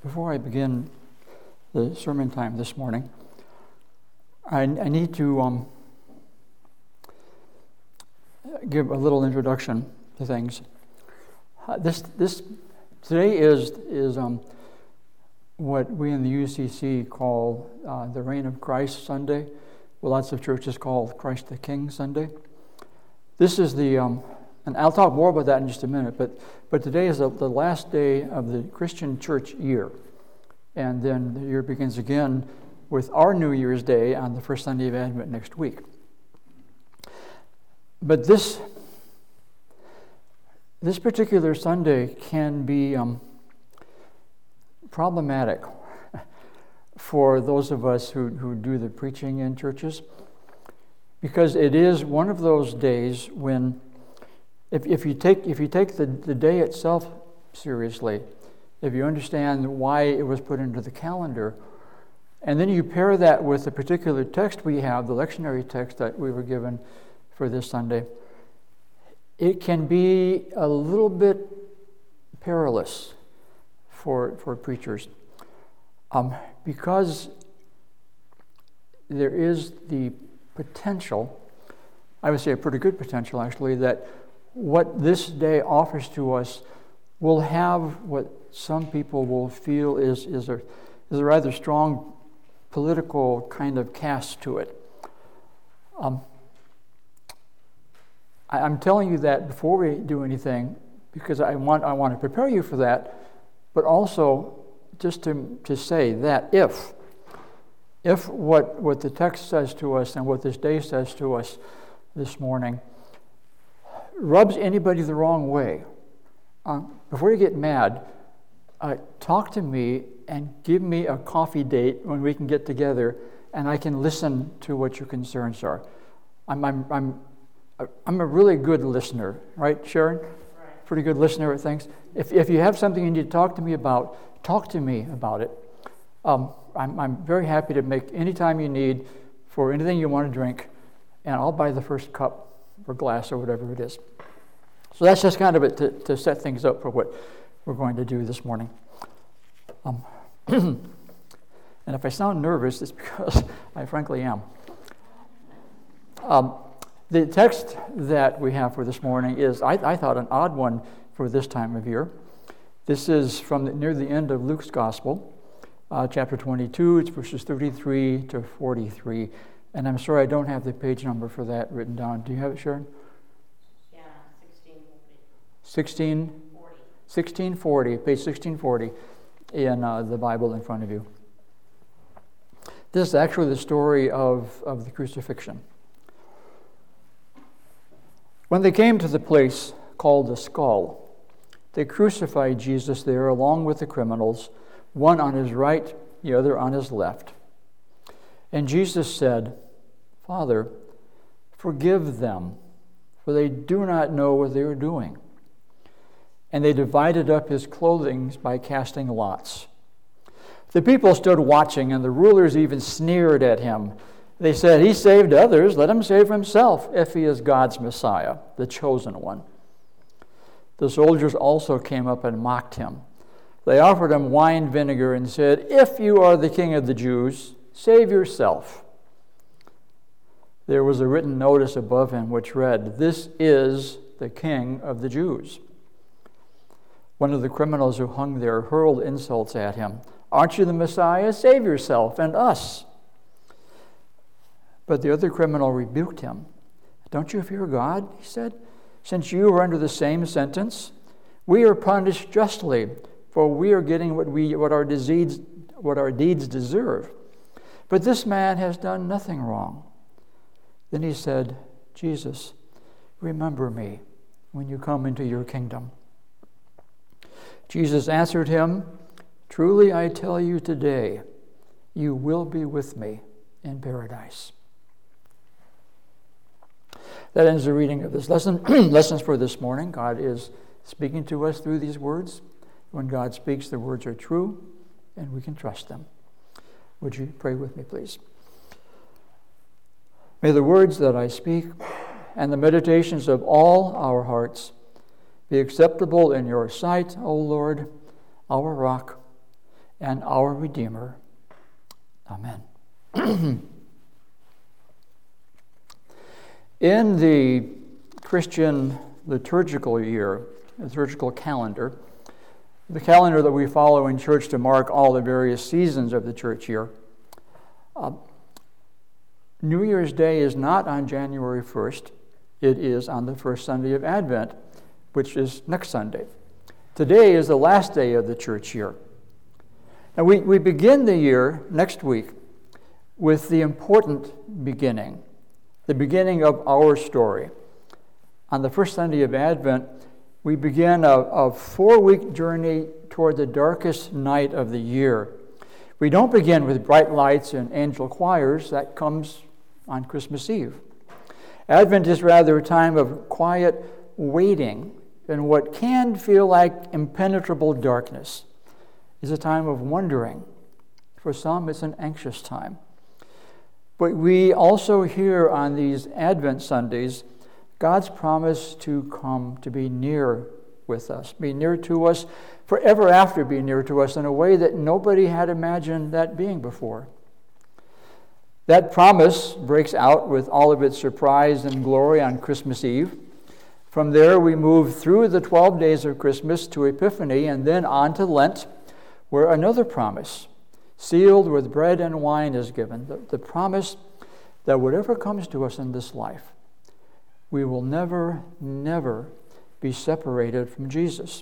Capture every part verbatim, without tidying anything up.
Before I begin the sermon time this morning, I, I need to um, give a little introduction to things. Uh, this this today is is um, what we in the U C C call uh, the Reign of Christ Sunday. What lots of churches call Christ the King Sunday. This is the um, and I'll talk more about that in just a minute. But but today is the, the last day of the Christian church year, and then the year begins again with our New Year's Day on the first Sunday of Advent next week. But this this particular Sunday can be um, problematic for those of us who, who do the preaching in churches, because it is one of those days when if, if you take if you take the, the day itself seriously, if you understand why it was put into the calendar, and then you pair that with the particular text we have, the lectionary text that we were given for this Sunday, it can be a little bit perilous for for preachers, um, because there is the potential, I would say a pretty good potential actually, that what this day offers to us will have what some people will feel is is a is a rather strong political kind of cast to it. Um, I, I'm telling you that before we do anything, because I want I want to prepare you for that, but also just to to say that if if what what the text says to us and what this day says to us this morning rubs anybody the wrong way, uh, before you get mad, uh, talk to me and give me a coffee date when we can get together and I can listen to what your concerns are. I'm I'm I'm I'm a really good listener, right, Sharon? Right. Pretty good listener at things. If if you have something you need to talk to me about, talk to me about it. Um, I'm I'm very happy to make any time you need for anything you want to drink, and I'll buy the first cup or glass or whatever it is. So that's just kind of it to, to set things up for what we're going to do this morning. Um, and if I sound nervous, it's because I frankly am. Um, the text that we have for this morning is, I, I thought, an odd one for this time of year. This is from the, near the end of Luke's Gospel, uh, chapter twenty-two. It's verses thirty-three to forty-three. And I'm sorry I don't have the page number for that written down. Do you have it, Sharon? Yeah, sixteen forty. sixteen forty. sixteen forty, page sixteen forty in uh, the Bible in front of you. This is actually the story of, of the crucifixion. When they came to the place called the Skull, they crucified Jesus there along with the criminals, one on his right, the other on his left. And Jesus said, "Father, forgive them, for they do not know what they are doing." And they divided up his clothing by casting lots. The people stood watching, and the rulers even sneered at him. They said, "He saved others, let him save himself, if he is God's Messiah, the chosen one." The soldiers also came up and mocked him. They offered him wine vinegar and said, "If you are the king of the Jews, save yourself." There was a written notice above him which read, "This is the King of the Jews." One of the criminals who hung there hurled insults at him. "Aren't you the Messiah? Save yourself and us." But the other criminal rebuked him. "Don't you fear God?" he said, "since you are under the same sentence? We are punished justly, for we are getting what we what our deeds what our deeds deserve. But this man has done nothing wrong." Then he said, "Jesus, remember me when you come into your kingdom." Jesus answered him, "Truly I tell you today, you will be with me in paradise." That ends the reading of this lesson. Lessons for this morning. God is speaking to us through these words. When God speaks, the words are true, and we can trust them. Would you pray with me, please? May the words that I speak and the meditations of all our hearts be acceptable in your sight, O Lord, our rock and our Redeemer. Amen. In the Christian liturgical year, liturgical calendar, the calendar that we follow in church to mark all the various seasons of the church year, uh, New Year's Day is not on January first. It is on the first Sunday of Advent, which is next Sunday. Today is the last day of the church year. And we, we begin the year next week with the important beginning, the beginning of our story. On the first Sunday of Advent, we begin a, a four-week journey toward the darkest night of the year. We don't begin with bright lights and angel choirs. That comes on Christmas Eve. Advent is rather a time of quiet waiting in what can feel like impenetrable darkness. It's a time of wondering. For some, it's an anxious time. But we also hear on these Advent Sundays God's promise to come, to be near with us, be near to us, forever after be near to us in a way that nobody had imagined that being before. That promise breaks out with all of its surprise and glory on Christmas Eve. From there, we move through the twelve days of Christmas to Epiphany and then on to Lent, where another promise, sealed with bread and wine, is given. The, the promise that whatever comes to us in this life, we will never, never be separated from Jesus.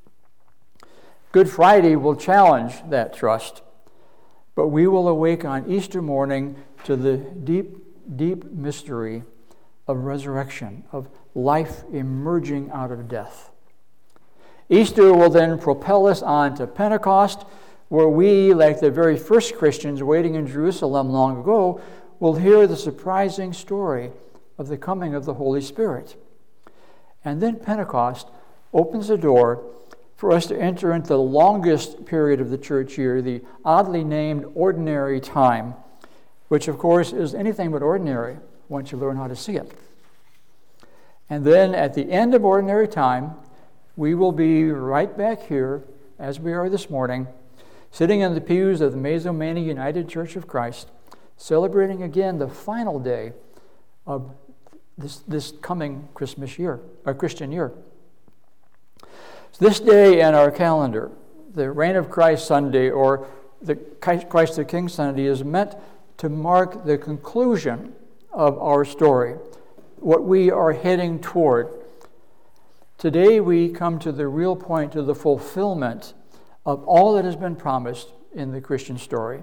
Good Friday will challenge that trust, but we will awake on Easter morning to the deep, deep mystery of resurrection, of life emerging out of death. Easter will then propel us on to Pentecost, where we, like the very first Christians waiting in Jerusalem long ago, will hear the surprising story of the coming of the Holy Spirit. And then Pentecost opens the door for us to enter into the longest period of the church year, the oddly named ordinary time, which of course is anything but ordinary once you learn how to see it. And then at the end of ordinary time, we will be right back here, as we are this morning, sitting in the pews of the Mazomanie United Church of Christ, celebrating again the final day of this, this coming Christmas year, or Christian year. So this day in our calendar, the Reign of Christ Sunday, or the Christ the King Sunday, is meant to mark the conclusion of our story, what we are heading toward. Today we come to the real point, to the fulfillment of all that has been promised in the Christian story.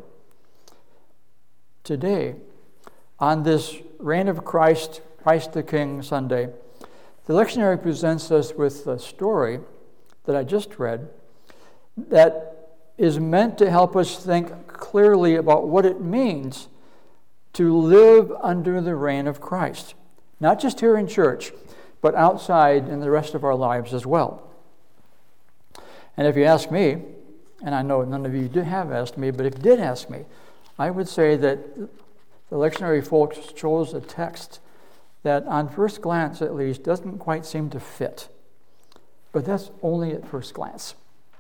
Today, on this Reign of Christ, Christ the King Sunday, the lectionary presents us with a story that I just read that is meant to help us think clearly about what it means to live under the reign of Christ, not just here in church, but outside in the rest of our lives as well. And if you ask me, and I know none of you did have asked me, but if you did ask me, I would say that the lectionary folks chose a text that on first glance at least doesn't quite seem to fit. But that's only at first glance.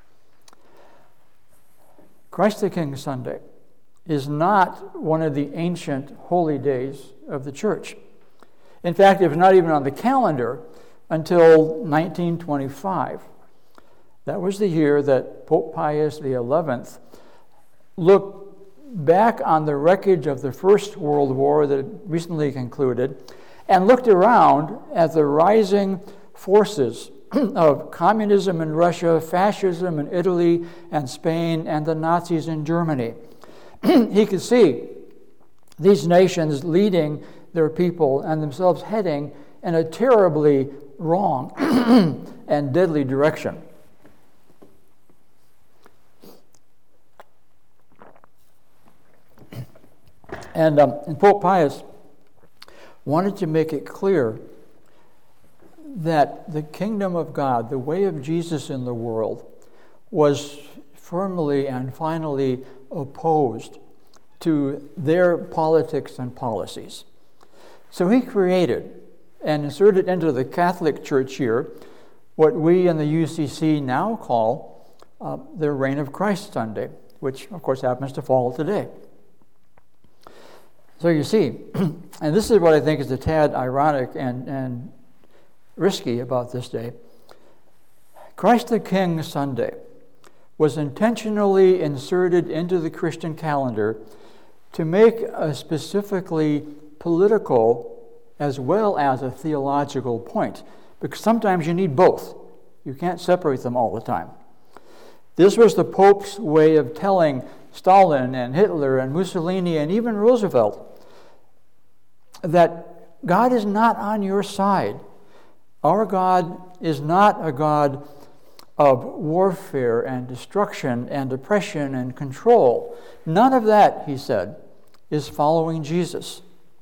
Christ the King Sunday is not one of the ancient holy days of the church. In fact, it was not even on the calendar until nineteen twenty-five. That was the year that Pope Pius the eleventh looked back on the wreckage of the First World War that had recently concluded and looked around at the rising forces of communism in Russia, fascism in Italy and Spain, and the Nazis in Germany. He could see these nations leading their people and themselves heading in a terribly wrong and deadly direction. And, um, and Pope Pius wanted to make it clear that the kingdom of God, the way of Jesus in the world, was firmly and finally opposed to their politics and policies. So he created and inserted into the Catholic Church year what we in the U C C now call uh, the Reign of Christ Sunday, which of course happens to fall today. So you see, and this is what I think is a tad ironic and, and risky about this day. Christ the King Sunday was intentionally inserted into the Christian calendar to make a specifically political as well as a theological point, because sometimes you need both. You can't separate them all the time. This was the Pope's way of telling Stalin and Hitler and Mussolini and even Roosevelt that God is not on your side. Our God is not a God of warfare and destruction and oppression and control. None of that, he said, is following Jesus.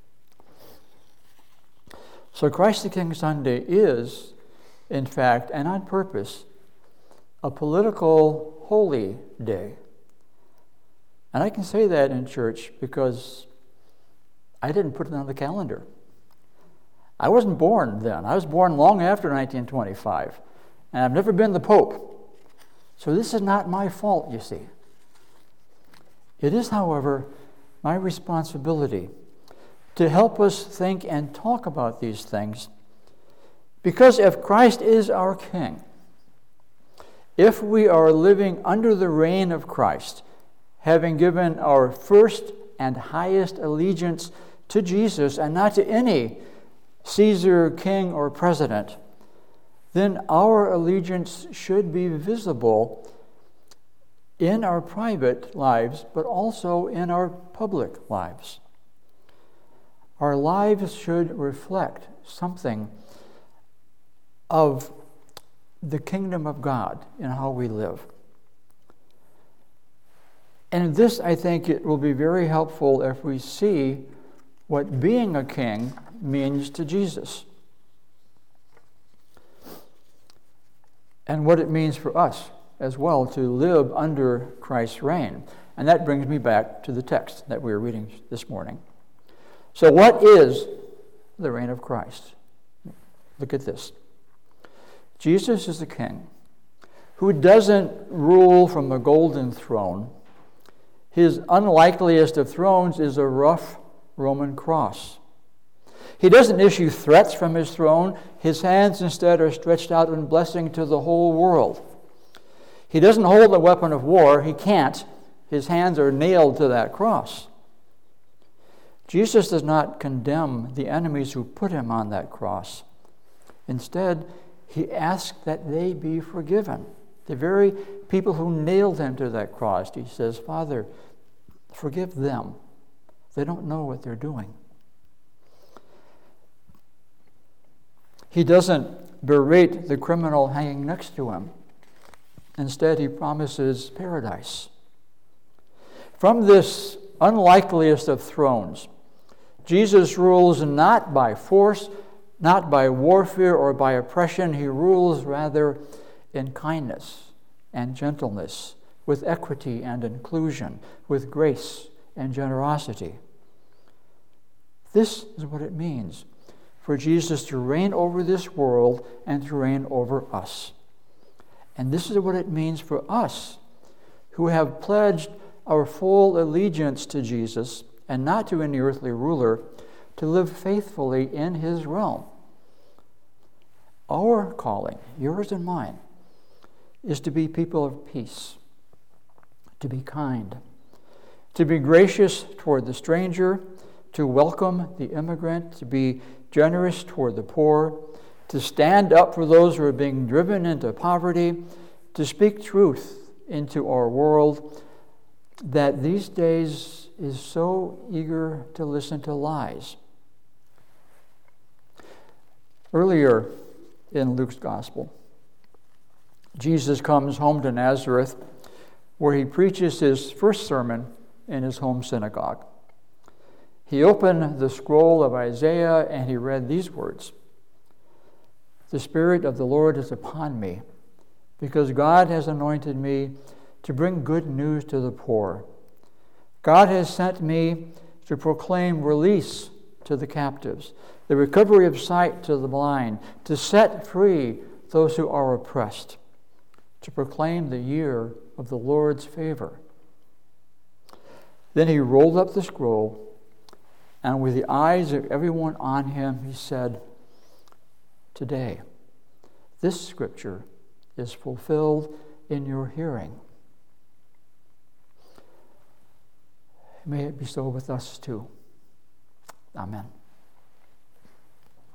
So Christ the King Sunday is, in fact, and on purpose, a political holy day. And I can say that in church because I didn't put it on the calendar. I wasn't born then. I was born long after nineteen twenty-five. And I've never been the Pope. So this is not my fault, you see. It is, however, my responsibility to help us think and talk about these things. Because if Christ is our King, if we are living under the reign of Christ, having given our first and highest allegiance to Jesus and not to any Caesar, king, or president, then our allegiance should be visible in our private lives, but also in our public lives. Our lives should reflect something of the kingdom of God in how we live. And in this, I think it will be very helpful if we see what being a king means to Jesus and what it means for us as well to live under Christ's reign. And that brings me back to the text that we were reading this morning. So what is the reign of Christ? Look at this. Jesus is the king who doesn't rule from a golden throne. His unlikeliest of thrones is a rough Roman cross. He doesn't issue threats from his throne. His hands instead are stretched out in blessing to the whole world. He doesn't hold a weapon of war. He can't. His hands are nailed to that cross. Jesus does not condemn the enemies who put him on that cross. Instead, he asks that they be forgiven. The very people who nailed him to that cross, he says, Father, forgive them. They don't know what they're doing. He doesn't berate the criminal hanging next to him. Instead, he promises paradise. From this unlikeliest of thrones, Jesus rules not by force, not by warfare or by oppression. He rules rather in kindness and gentleness, with equity and inclusion, with grace and generosity. This is what it means for Jesus to reign over this world and to reign over us. And this is what it means for us who have pledged our full allegiance to Jesus and not to any earthly ruler, to live faithfully in his realm. Our calling, yours and mine, is to be people of peace, to be kind, to be gracious toward the stranger, to welcome the immigrant, to be generous toward the poor, to stand up for those who are being driven into poverty, to speak truth into our world that these days is so eager to listen to lies. Earlier in Luke's gospel, Jesus comes home to Nazareth, where he preaches his first sermon in his home synagogue. He opened the scroll of Isaiah and he read these words: "The Spirit of the Lord is upon me, because God has anointed me to bring good news to the poor. God has sent me to proclaim release to the captives, the recovery of sight to the blind, to set free those who are oppressed, to proclaim the year of the Lord's favor." Then he rolled up the scroll, and with the eyes of everyone on him, he said, "Today, this scripture is fulfilled in your hearing." May it be so with us too. Amen.